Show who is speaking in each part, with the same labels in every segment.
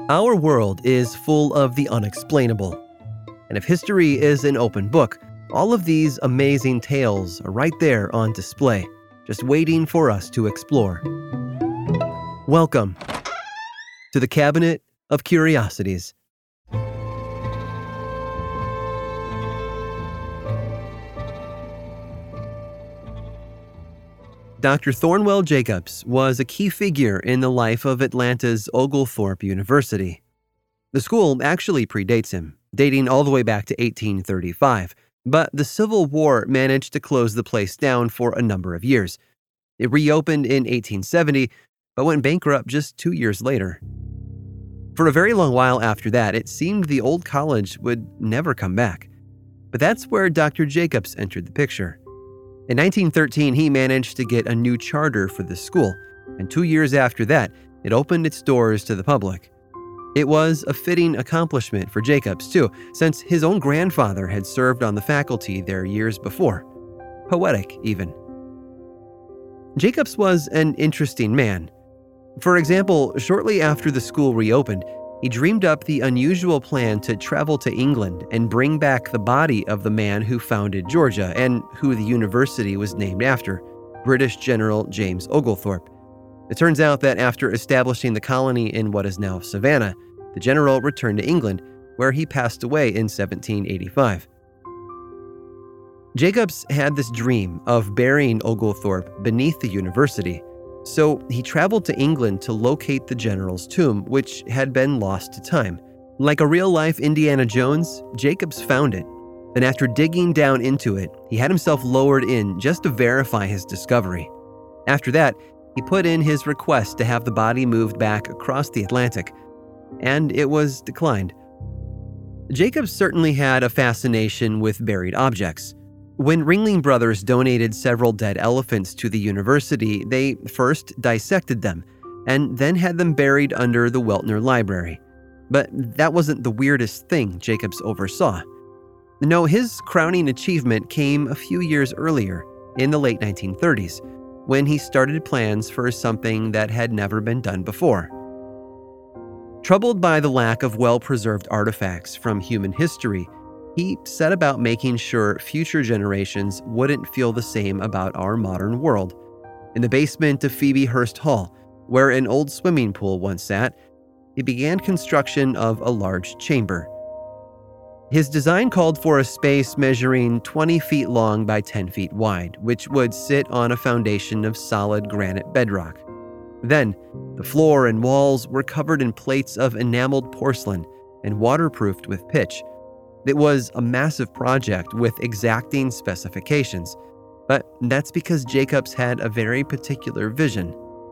Speaker 1: Our world is full of the unexplainable. And if history is an open book, all of these amazing tales are right there on display, just waiting for us to explore. Welcome to the Cabinet of Curiosities. Dr. Thornwell Jacobs was a key figure in the life of Atlanta's Oglethorpe University. The school actually predates him, dating all the way back to 1835, but the Civil War managed to close the place down for a number of years. It reopened in 1870, but went bankrupt just 2 years later. For a very long while after that, it seemed the old college would never come back. But that's where Dr. Jacobs entered the picture. In 1913, he managed to get a new charter for the school, and 2 years after that, it opened its doors to the public. It was a fitting accomplishment for Jacobs, too, since his own grandfather had served on the faculty there years before. Poetic, even. Jacobs was an interesting man. For example, shortly after the school reopened, he dreamed up the unusual plan to travel to England and bring back the body of the man who founded Georgia and who the university was named after, British General James Oglethorpe. It turns out that after establishing the colony in what is now Savannah, the general returned to England, where he passed away in 1785. Jacobs had this dream of burying Oglethorpe beneath the university, so he traveled to England to locate the general's tomb, which had been lost to time. Like a real-life Indiana Jones, Jacobs found it. Then after digging down into it, he had himself lowered in just to verify his discovery. After that, he put in his request to have the body moved back across the Atlantic, and it was declined. Jacobs certainly had a fascination with buried objects. When Ringling Brothers donated several dead elephants to the university, they first dissected them and then had them buried under the Weltner Library. But that wasn't the weirdest thing Jacobs oversaw. No, his crowning achievement came a few years earlier, in the late 1930s, when he started plans for something that had never been done before. Troubled by the lack of well-preserved artifacts from human history, he set about making sure future generations wouldn't feel the same about our modern world. In the basement of Phoebe Hearst Hall, where an old swimming pool once sat, he began construction of a large chamber. His design called for a space measuring 20 feet long by 10 feet wide, which would sit on a foundation of solid granite bedrock. Then, the floor and walls were covered in plates of enameled porcelain and waterproofed with pitch. It was a massive project with exacting specifications, but that's because Jacobs had a very particular vision.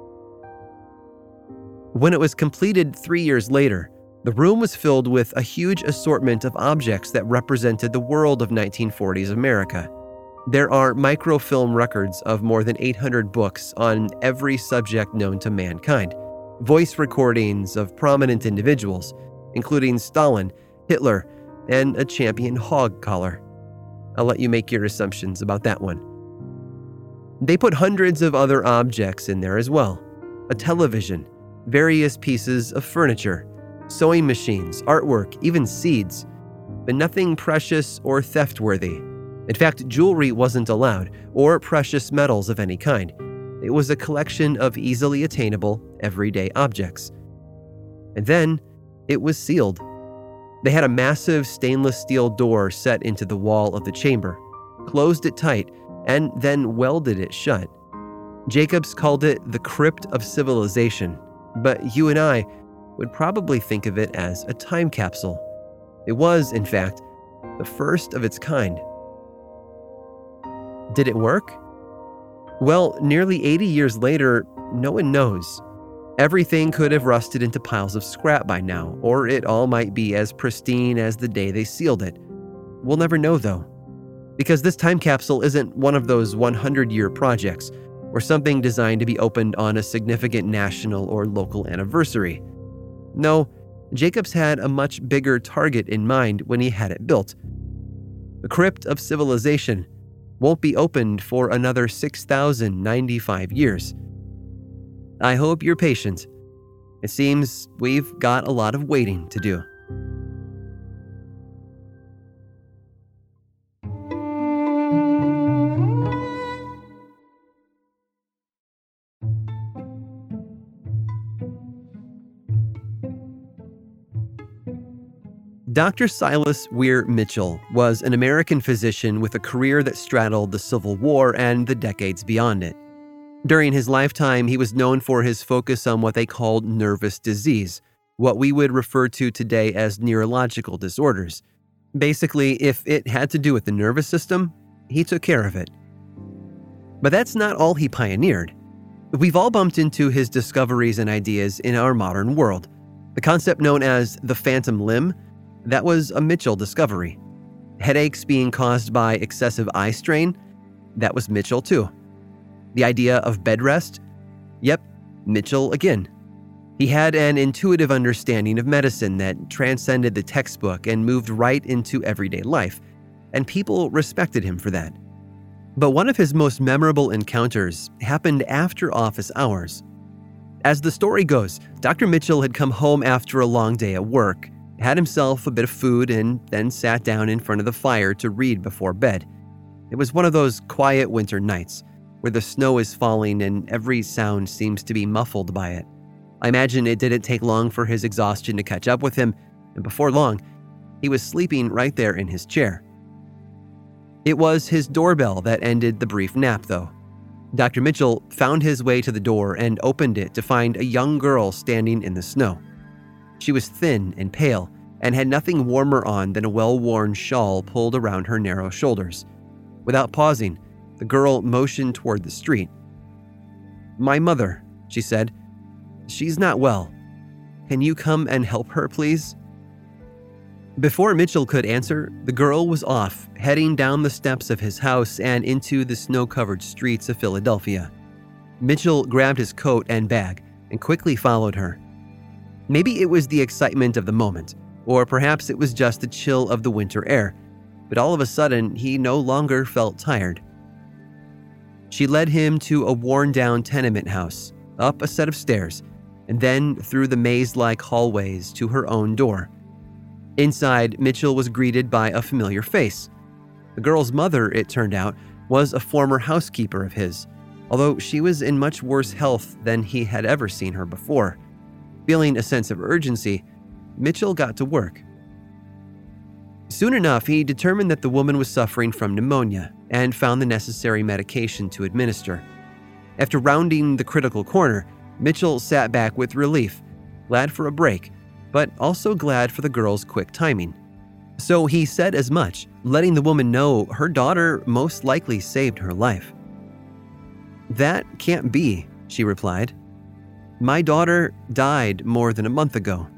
Speaker 1: When it was completed 3 years later, the room was filled with a huge assortment of objects that represented the world of 1940s America. There are microfilm records of more than 800 books on every subject known to mankind, voice recordings of prominent individuals, including Stalin, Hitler, and a champion hog collar. I'll let you make your assumptions about that one. They put hundreds of other objects in there as well. A television, various pieces of furniture, sewing machines, artwork, even seeds, but nothing precious or theft-worthy. In fact, jewelry wasn't allowed, or precious metals of any kind. It was a collection of easily attainable, everyday objects. And then, it was sealed. They had a massive stainless steel door set into the wall of the chamber, closed it tight, and then welded it shut. Jacobs called it the Crypt of Civilization, but you and I would probably think of it as a time capsule. It was, in fact, the first of its kind. Did it work? Well, nearly 80 years later, no one knows. Everything could have rusted into piles of scrap by now, or it all might be as pristine as the day they sealed it. We'll never know, though, because this time capsule isn't one of those 100-year projects or something designed to be opened on a significant national or local anniversary. No, Jacobs had a much bigger target in mind when he had it built. The Crypt of Civilization won't be opened for another 6,095 years. I hope you're patient It seems we've got a lot of waiting to do. Dr. Silas Weir Mitchell was an American physician with a career that straddled the Civil War and the decades beyond it. During his lifetime, he was known for his focus on what they called nervous disease, what we would refer to today as neurological disorders. Basically, if it had to do with the nervous system, he took care of it. But that's not all he pioneered. We've all bumped into his discoveries and ideas in our modern world. The concept known as the phantom limb, that was a Mitchell discovery. Headaches being caused by excessive eye strain, that was Mitchell too. The idea of bed rest, yep, Mitchell again. He had an intuitive understanding of medicine that transcended the textbook and moved right into everyday life, and people respected him for that. But one of his most memorable encounters happened after office hours. As the story goes, Dr. Mitchell had come home after a long day at work, had himself a bit of food, and then sat down in front of the fire to read before bed. It was one of those quiet winter nights where the snow is falling and every sound seems to be muffled by it. I imagine it didn't take long for his exhaustion to catch up with him, and before long, he was sleeping right there in his chair. It was his doorbell that ended the brief nap, though. Dr. Mitchell found his way to the door and opened it to find a young girl standing in the snow. She was thin and pale and had nothing warmer on than a well-worn shawl pulled around her narrow shoulders. Without pausing, the girl motioned toward the street. "My mother," she said. "She's not well. Can you come and help her, please?" Before Mitchell could answer, the girl was off, heading down the steps of his house and into the snow-covered streets of Philadelphia. Mitchell grabbed his coat and bag and quickly followed her. Maybe it was the excitement of the moment, or perhaps it was just the chill of the winter air, but all of a sudden, he no longer felt tired. She led him to a worn-down tenement house, up a set of stairs, and then through the maze-like hallways to her own door. Inside, Mitchell was greeted by a familiar face. The girl's mother, it turned out, was a former housekeeper of his, although she was in much worse health than he had ever seen her before. Feeling a sense of urgency, Mitchell got to work. Soon enough, he determined that the woman was suffering from pneumonia and found the necessary medication to administer. After rounding the critical corner, Mitchell sat back with relief, glad for a break, but also glad for the girl's quick timing. So he said as much, letting the woman know her daughter most likely saved her life. "That can't be," she replied. "My daughter died more than a month ago."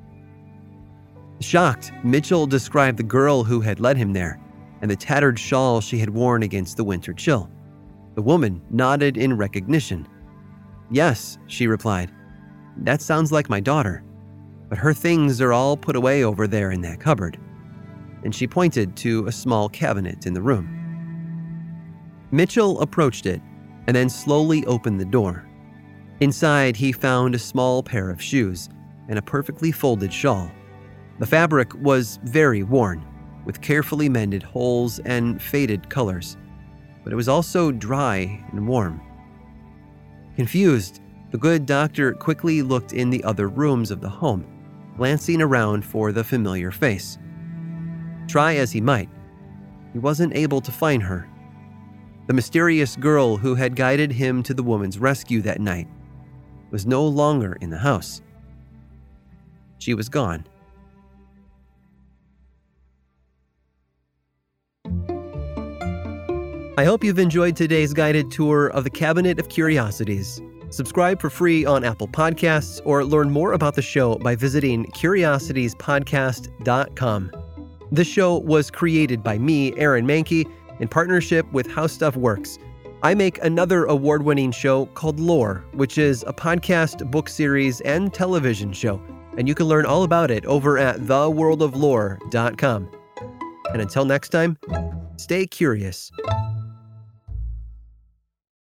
Speaker 1: Shocked, Mitchell described the girl who had led him there and the tattered shawl she had worn against the winter chill. The woman nodded in recognition. "Yes," she replied. "That sounds like my daughter, but her things are all put away over there in that cupboard." And she pointed to a small cabinet in the room. Mitchell approached it and then slowly opened the door. Inside, he found a small pair of shoes and a perfectly folded shawl. The fabric was very worn, with carefully mended holes and faded colors, but it was also dry and warm. Confused, the good doctor quickly looked in the other rooms of the home, glancing around for the familiar face. Try as he might, he wasn't able to find her. The mysterious girl who had guided him to the woman's rescue that night was no longer in the house. She was gone. I hope you've enjoyed today's guided tour of the Cabinet of Curiosities. Subscribe for free on Apple Podcasts or learn more about the show by visiting curiositiespodcast.com. The show was created by me, Aaron Mahnke, in partnership with How Stuff Works. I make another award-winning show called Lore, which is a podcast, book series, and television show, and you can learn all about it over at theworldoflore.com. And until next time, stay curious.